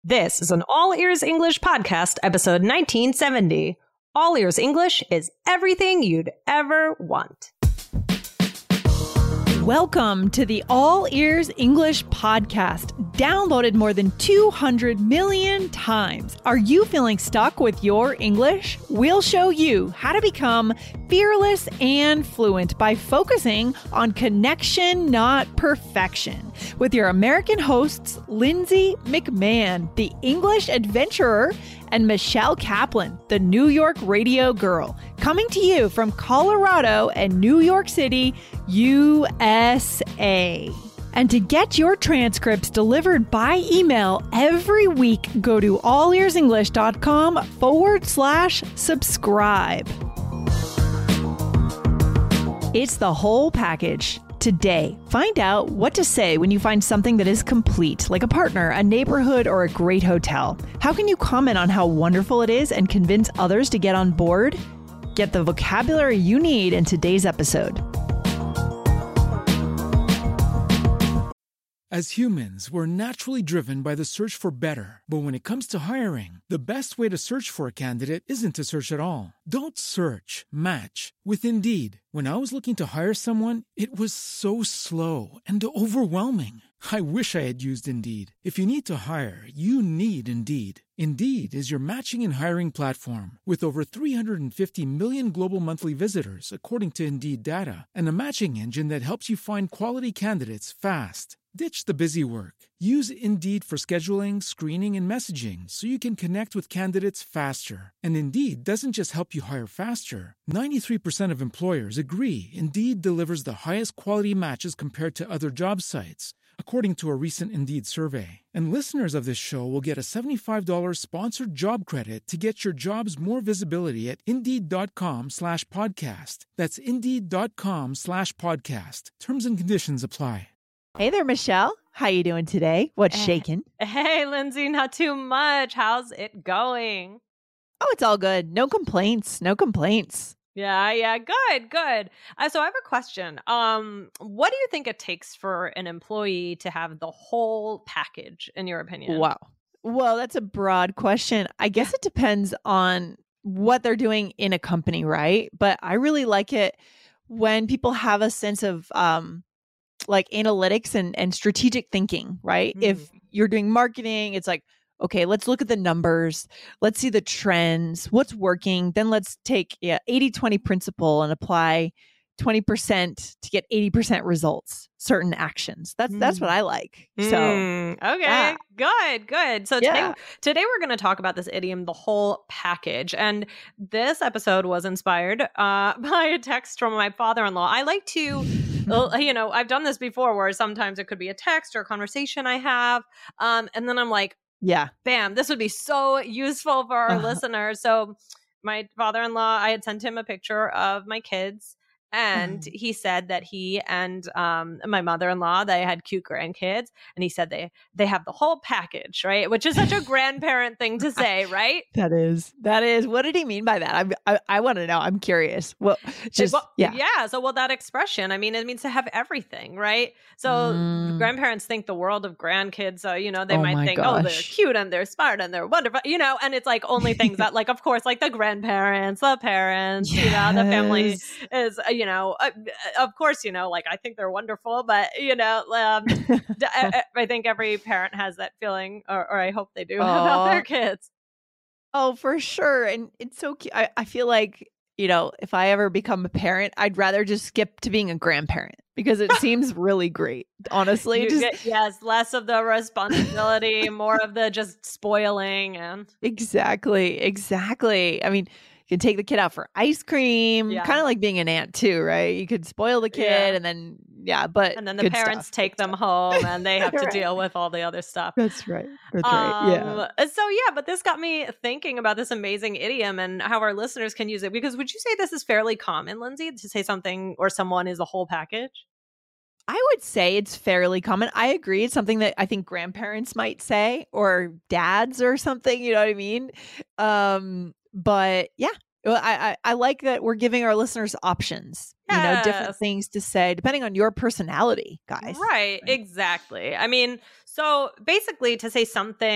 This is an All Ears English podcast, episode 1970. All Ears English is everything you'd ever want. Welcome to the All Ears English podcast, downloaded more than 200 million times. Are you feeling stuck with your English? We'll show you how to become fearless and fluent by focusing on connection, not perfection. With your American hosts, Lindsay McMahon, the English adventurer, and Michelle Kaplan, the New York radio girl, coming to you from Colorado and New York City, USA. And to get your transcripts delivered by email every week, go to allearsenglish.com/subscribe. It's the whole package. Today, find out what to say when you find something that is complete, like a partner, a neighborhood, or a great hotel. How can you comment on how wonderful it is and convince others to get on board? Get the vocabulary you need in today's episode. As humans, we're naturally driven by the search for better. But when it comes to hiring, the best way to search for a candidate isn't to search at all. Don't search, match with Indeed. When I was looking to hire someone, it was so slow and overwhelming. I wish I had used Indeed. If you need to hire, you need Indeed. Indeed is your matching and hiring platform with over 350 million global monthly visitors, according to Indeed data, and a matching engine that helps you find quality candidates fast. Ditch the busy work. Use Indeed for scheduling, screening, and messaging so you can connect with candidates faster. And Indeed doesn't just help you hire faster. 93% of employers agree Indeed delivers the highest quality matches compared to other job sites, according to a recent Indeed survey. And listeners of this show will get a $75 sponsored job credit to get your jobs more visibility at Indeed.com/podcast. That's Indeed.com/podcast. Terms and conditions apply. Hey there, Michelle. How you doing today? What's shaking? Hey, Lindsay, not too much. How's it going? Oh, it's all good. No complaints. No complaints. Yeah, good. So I have a question. What do you think it takes for an employee to have the whole package, in your opinion? Wow. Well, that's a broad question. I guess it depends on what they're doing in a company, right? But I really like it when people have a sense of like analytics and strategic thinking, right? Mm. If you're doing marketing, it's like, okay, let's look at the numbers. Let's see the trends. What's working? Then let's take 80-20 principle and apply 20% to get 80% results, certain actions. That's what I like. So, okay, good. So today we're going to talk about this idiom, the whole package. And this episode was inspired by a text from my father-in-law. I like to, I've done this before where sometimes it could be a text or a conversation I have. And then I'm like, bam, this would be so useful for our listeners. So my father-in-law, I had sent him a picture of my kids. And he said that he and my mother-in-law, they had cute grandkids. And he said they have the whole package, right? Which is such a grandparent thing to say, right? That is. What did he mean by that? I want to know. I'm curious. Well, So, that expression, I mean, it means to have everything, right? So grandparents think the world of grandkids. They might think, oh, they're cute and they're smart and they're wonderful, and it's like only things that, like, of course, like the grandparents, the parents, the family is, of course, like, I think they're wonderful, but, I think every parent has that feeling, or I hope they do, about their kids. Oh, for sure. And it's so cute. I feel like, if I ever become a parent, I'd rather just skip to being a grandparent because it seems really great, honestly. Less of the responsibility, more of the just spoiling. And Exactly. I mean, you can take the kid out for ice cream, kind of like being an aunt too, right? You could spoil the kid and then, but and then the parents take them home and they have to deal with all the other stuff. That's right. Yeah. So but this got me thinking about this amazing idiom and how our listeners can use it. Because would you say this is fairly common, Lindsay, to say something or someone is a whole package? I would say it's fairly common. I agree. It's something that I think grandparents might say or dads or something, you know what I mean? But yeah, well, I like that we're giving our listeners options, different things to say depending on your personality, guys. Right, exactly. I mean, so basically to say something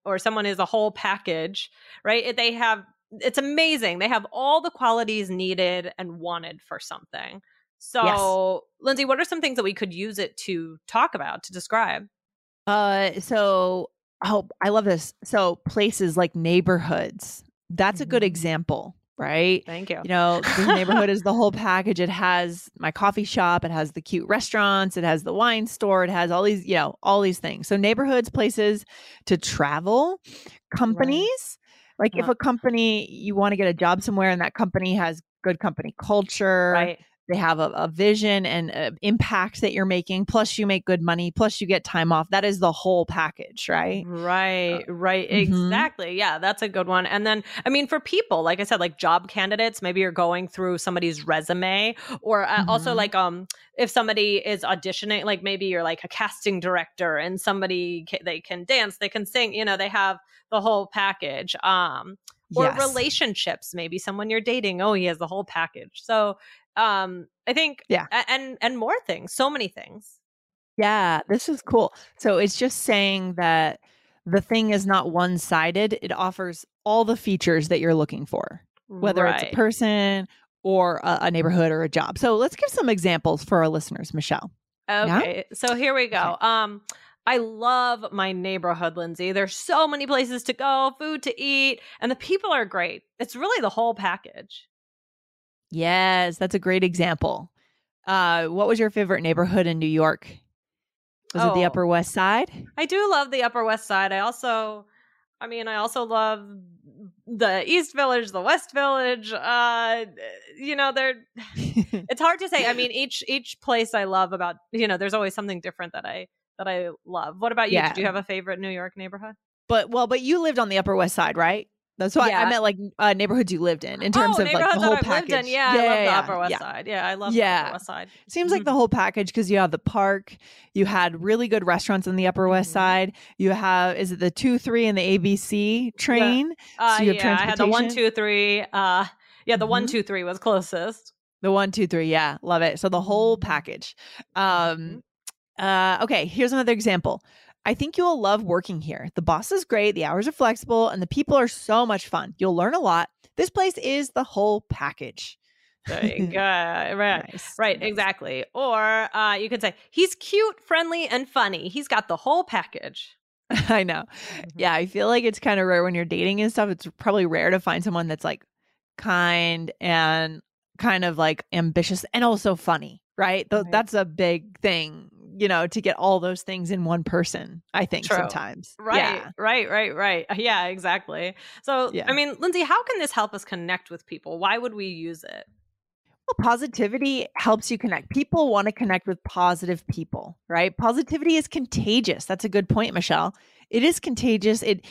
or someone is a whole package, right? It's amazing. They have all the qualities needed and wanted for something. So, Lindsay, what are some things that we could use it to talk about, to describe? I love this. So places like neighborhoods, that's a good example, right? Thank you. You know, the neighborhood is the whole package. It has my coffee shop, it has the cute restaurants, it has the wine store, it has all these, all these things. So neighborhoods, places to travel, companies. Like if a company, you want to get a job somewhere and that company has good company culture, right? They have a vision and impact that you're making, plus you make good money, plus you get time off. That is the whole package, right? Right. Exactly. Yeah, that's a good one. And then, I mean, for people, like I said, like job candidates, maybe you're going through somebody's resume, or also like if somebody is auditioning, like maybe you're like a casting director and they can dance, they can sing, they have the whole package. Or relationships, maybe someone you're dating, he has the whole package. So I think, and more things, so many things. Yeah, this is cool. So it's just saying that the thing is not one-sided. It offers all the features that you're looking for, whether it's a person or a neighborhood or a job. So let's give some examples for our listeners, Michelle. Okay, so here we go. Okay. I love my neighborhood, Lindsay. There's so many places to go, food to eat, and the people are great. It's really the whole package. Yes, that's a great example. What was your favorite neighborhood in New York? Was it the Upper West Side? I do love the Upper West Side. I also love the East Village, the West Village. It's hard to say. I mean, each place I love about, there's always something different that I love. What about you? Yeah. Did you have a favorite New York neighborhood? But you lived on the Upper West Side, right? That's why I meant like neighborhoods you lived in terms of like the whole package. I love the Upper West Side. Yeah, I love the Upper West Side. Seems like the whole package, because you have the park, you had really good restaurants on the Upper West Side. You have, is it the 2-3 and the ABC train? Yeah. So you have I had the 1-2-3. The 1-2-3 was closest. The 1-2-3, yeah, love it. So the whole package. Okay, here's another example. I think you will love working here. The boss is great, the hours are flexible, and the people are so much fun. You'll learn a lot. This place is the whole package. There you go. Right. Nice. Right, exactly. Or you could say, he's cute, friendly, and funny. He's got the whole package. I know. Yeah, I feel like it's kind of rare when you're dating and stuff. It's probably rare to find someone that's like kind and kind of like ambitious and also funny, right? That's a big thing. To get all those things in one person, I think. True. Sometimes. Right, yeah. Right. Yeah, exactly. So, I mean, Lindsay, how can this help us connect with people? Why would we use it? Well, positivity helps you connect. People want to connect with positive people, right? Positivity is contagious. That's a good point, Michelle. It is contagious. It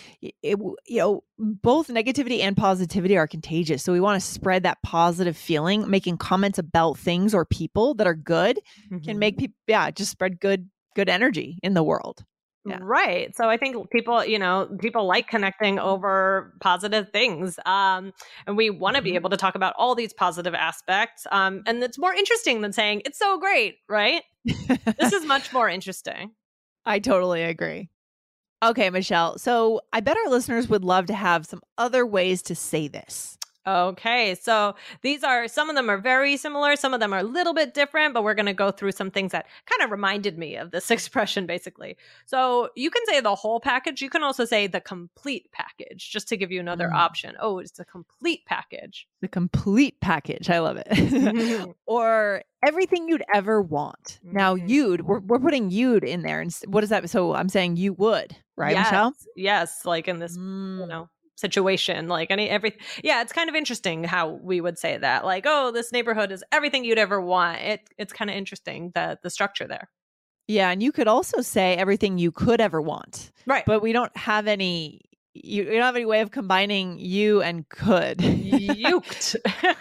both negativity and positivity are contagious. So we want to spread that positive feeling. Making comments about things or people that are good can make people, just spread good energy in the world. Yeah. Right. So I think people like connecting over positive things. And we want to be able to talk about all these positive aspects. And it's more interesting than saying, it's so great, right? This is much more interesting. I totally agree. Okay, Michelle. So I bet our listeners would love to have some other ways to say this. Okay, so some of them are very similar. Some of them are a little bit different, but we're going to go through some things that kind of reminded me of this expression, basically. So you can say the whole package. You can also say the complete package, just to give you another option. Oh, it's a complete package. The complete package. I love it. Or everything you'd ever want. Now, we're putting you'd in there. And what is that? So I'm saying you would, right, Michelle? Yes, like in this, situation, like it's kind of interesting how we would say that, like, this neighborhood is everything you'd ever want. It's kind of interesting, the structure there. Yeah, and you could also say everything you could ever want, right? But we don't have any. You don't have any way of combining you and could. Uked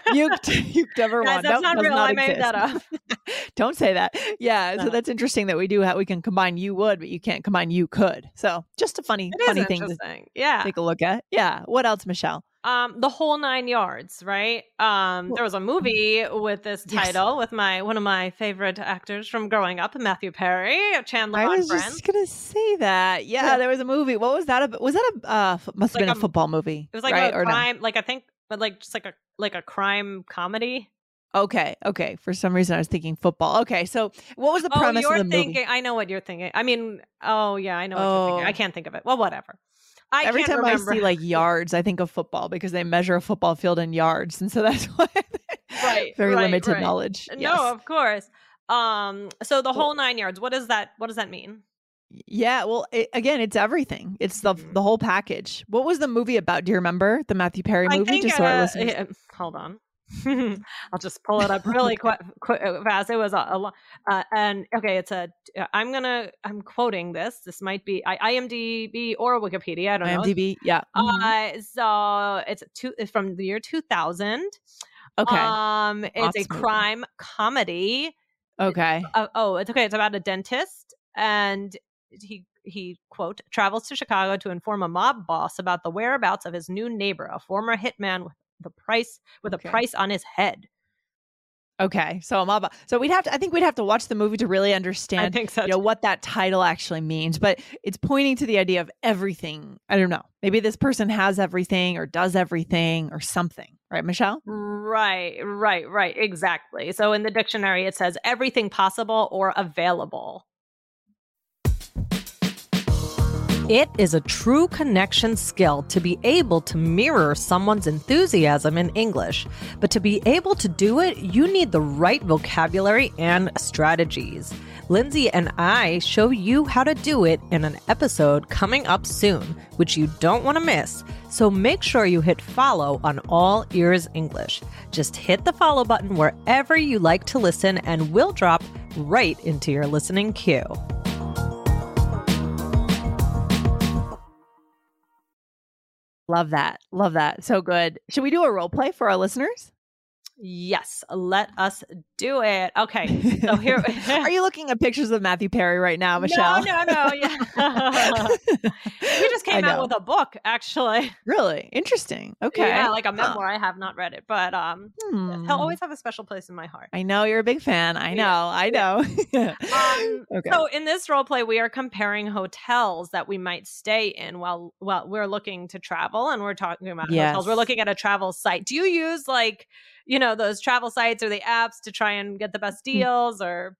ever want. That's not real. I made that up. Don't say that. Yeah. No. So that's interesting that we can combine you would, but you can't combine you could. So just a funny thing to take a look at. Yeah. What else, Michelle? The whole 9 yards, right? There was a movie with this title with one of my favorite actors from growing up, Matthew Perry, Chandler I on was Friends. just gonna say that. Yeah, there was a movie. What was that? Was that must have been a football movie? It was like right? a crime, like I think, but like just like a crime comedy. Okay. For some reason, I was thinking football. Okay, so what was the premise of the movie? I know what you're thinking. I mean, oh yeah, I know what you're thinking. I can't think of it. Well, whatever. Every time remember. I see like yards, I think of football because they measure a football field in yards, and so that's why very limited knowledge. No, of course. So the whole 9 yards. What does that mean? Yeah, well, again, it's everything. It's the whole package. What was the movie about? Do you remember the Matthew Perry movie? Just so our listeners. Hold on. I'll just pull it up really quick, fast. It was and okay, it's I'm quoting this. This might be IMDb or Wikipedia. I don't know. IMDb, yeah. So it's from the year 2000. Okay. It's a crime comedy. Okay. It's okay. It's about a dentist, and he quote travels to Chicago to inform a mob boss about the whereabouts of his new neighbor, a former hitman with a price on his head. Okay, so I think we'd have to watch the movie to really understand, I think so, what that title actually means. But it's pointing to the idea of everything. I don't know. Maybe this person has everything or does everything or something, right, Michelle? Right. Exactly. So in the dictionary, it says everything possible or available. It is a true connection skill to be able to mirror someone's enthusiasm in English. But to be able to do it, you need the right vocabulary and strategies. Lindsay and I show you how to do it in an episode coming up soon, which you don't want to miss. So make sure you hit follow on All Ears English. Just hit the follow button wherever you like to listen, and we'll drop right into your listening queue. Love that. So good. Should we do a role play for our listeners? Yes, let us do it. Okay, so here. Are you looking at pictures of Matthew Perry right now, Michelle? No. Yeah. We just came out with a book, actually. Really? Interesting. Okay. Yeah, like a memoir. I have not read it, but he'll always have a special place in my heart. I know you're a big fan. I know. Okay. So in this role play, we are comparing hotels that we might stay in while we're looking to travel, and we're talking about hotels. We're looking at a travel site. Do you use those travel sites or the apps to try and get the best deals, or?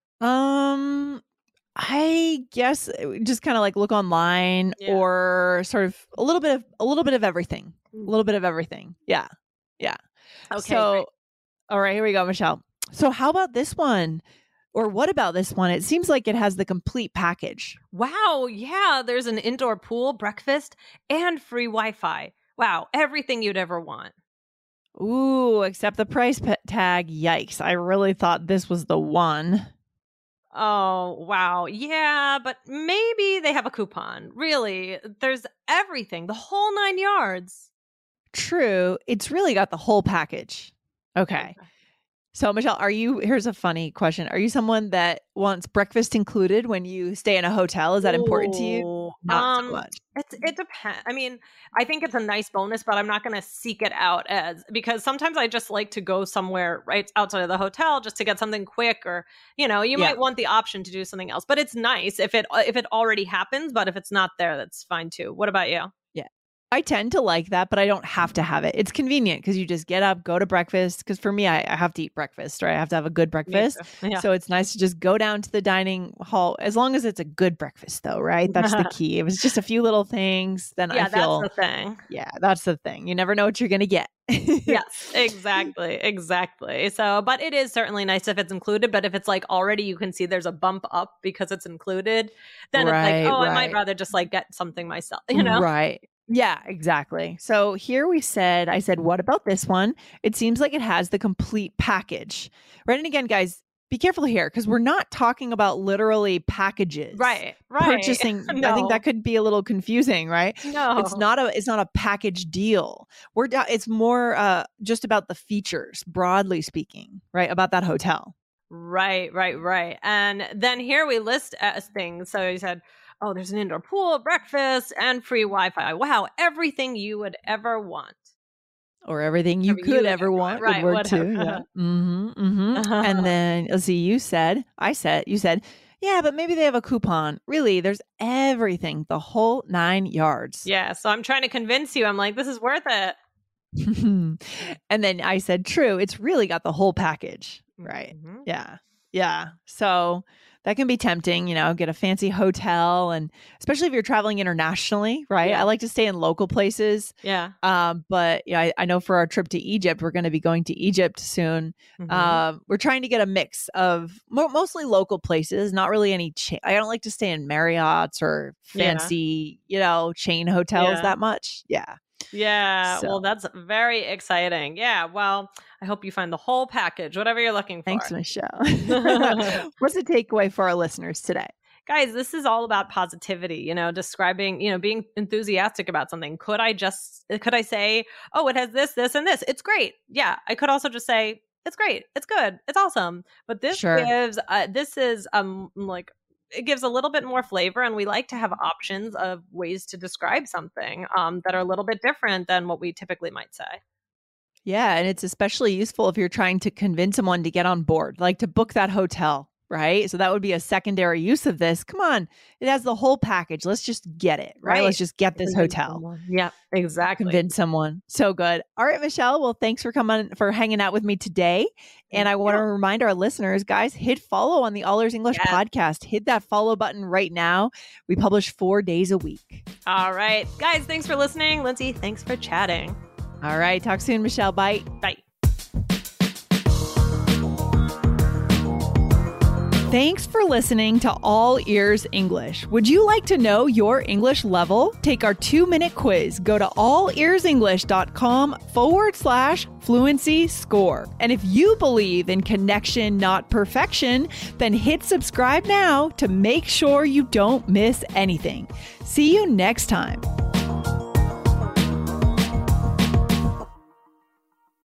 I guess just kind of like look online or sort of a little bit of everything. Yeah. Okay. So, all right, here we go, Michelle. So how about this one? Or what about this one? It seems like it has the complete package. Wow. Yeah. There's an indoor pool, breakfast, and free Wi-Fi. Wow. Everything you'd ever want. Ooh, except the price tag. Yikes. I really thought this was the one. Oh, wow. Yeah, but maybe they have a coupon. Really, there's everything, the whole 9 yards. True. It's really got the whole package. Okay. So, Michelle, here's a funny question. Are you someone that wants breakfast included when you stay in a hotel? Is that important to you? Not so much. It depends. I mean, I think it's a nice bonus, but I'm not going to seek it out because sometimes I just like to go somewhere right outside of the hotel just to get something quick, or, you might want the option to do something else, but it's nice if it already happens, but if it's not there, that's fine too. What about you? I tend to like that, but I don't have to have it. It's convenient because you just get up, go to breakfast. Because for me, I have to eat breakfast, right? I have to have a good breakfast. Yeah. So it's nice to just go down to the dining hall, as long as it's a good breakfast, though, right? That's the key. If it's just a few little things, then I feel... that's the thing. Yeah, that's the thing. You never know what you're going to get. Yes, exactly. So, but it is certainly nice if it's included. But if it's like already you can see there's a bump up because it's included, then it's like, I might rather just like get something myself, Right. Yeah, exactly. So here I said, what about this one? It seems like it has the complete package. Right. And again, guys, be careful here because we're not talking about literally packages. Right. Purchasing. No. I think that could be a little confusing, right? No. It's not a package deal. It's more just about the features, broadly speaking, right? About that hotel. Right. And then here we list things. So you said, oh, there's an indoor pool, breakfast, and free Wi-Fi. Wow, everything you would ever want. or everything you could ever want. Right, would work too. Yeah. And then let's see, you said, yeah, but maybe they have a coupon. Really, there's everything, the whole 9 yards. Yeah. So I'm trying to convince you. I'm like, this is worth it. And then I said, true. It's really got the whole package. Right. Yeah. Yeah. So that can be tempting, get a fancy hotel, and especially if you're traveling internationally, right? Yeah. I like to stay in local places. Yeah. But I know for our trip to Egypt, we're going to be going to Egypt soon. We're trying to get a mix of mostly local places, not really any I don't like to stay in Marriott's or fancy, chain hotels that much. Yeah. Yeah. So. Well, that's very exciting. Yeah. Well, I hope you find the whole package, whatever you're looking for. Thanks, Michelle. What's the takeaway for our listeners today? Guys, this is all about positivity, describing, being enthusiastic about something. Could I say, oh, it has this, this, and this. It's great. Yeah. I could also just say, it's great. It's good. It's awesome. But this gives, it gives a little bit more flavor, and we like to have options of ways to describe something that are a little bit different than what we typically might say. Yeah, and it's especially useful if you're trying to convince someone to get on board, like to book that hotel, right? So that would be a secondary use of this. Come on, it has the whole package. Let's just get it, right? Let's just get this hotel. Yeah, exactly. Convince someone. So good. All right, Michelle. Well, thanks for hanging out with me today. And I want to remind our listeners, guys, hit follow on the All Ears English podcast. Hit that follow button right now. We publish 4 days a week. All right. Guys, thanks for listening. Lindsay, thanks for chatting. All right. Talk soon, Michelle. Bye. Bye. Thanks for listening to All Ears English. Would you like to know your English level? Take our 2-minute quiz. Go to allearsenglish.com/fluency score. And if you believe in connection, not perfection, then hit subscribe now to make sure you don't miss anything. See you next time.